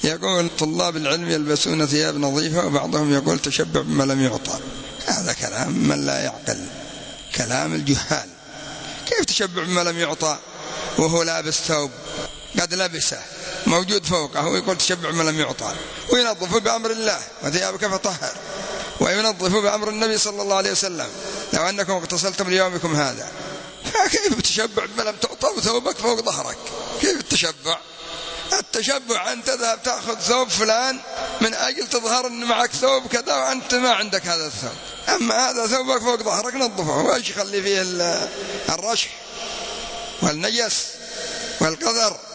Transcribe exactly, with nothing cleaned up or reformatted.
يقول طلاب العلم يلبسون ثياب نظيفة، وبعضهم يقول تشبع بما لم يعطى. هذا كلام من لا يعقل، كلام الجهال. كيف تشبع بما لم يعطى وهو لابس ثوب قد لبسه موجود فوقه ويقول تشبع بما لم يعطى؟ وينظف بأمر الله وثيابك فطهر، وينظف بأمر النبي صلى الله عليه وسلم لو أنكم اغتسلتم ليومكم هذا. فكيف تشبع بما لم تعطى وثوبك فوق ظهرك؟ كيف التشبع؟ التشبع أن تذهب تأخذ ثوب فلان من أجل تظهر أن معك ثوب كذا وأنت ما عندك هذا الثوب. أما هذا ثوبك فوق ظهرك نظفه، وإيش يخلي فيه الرشح والنجس والقذر.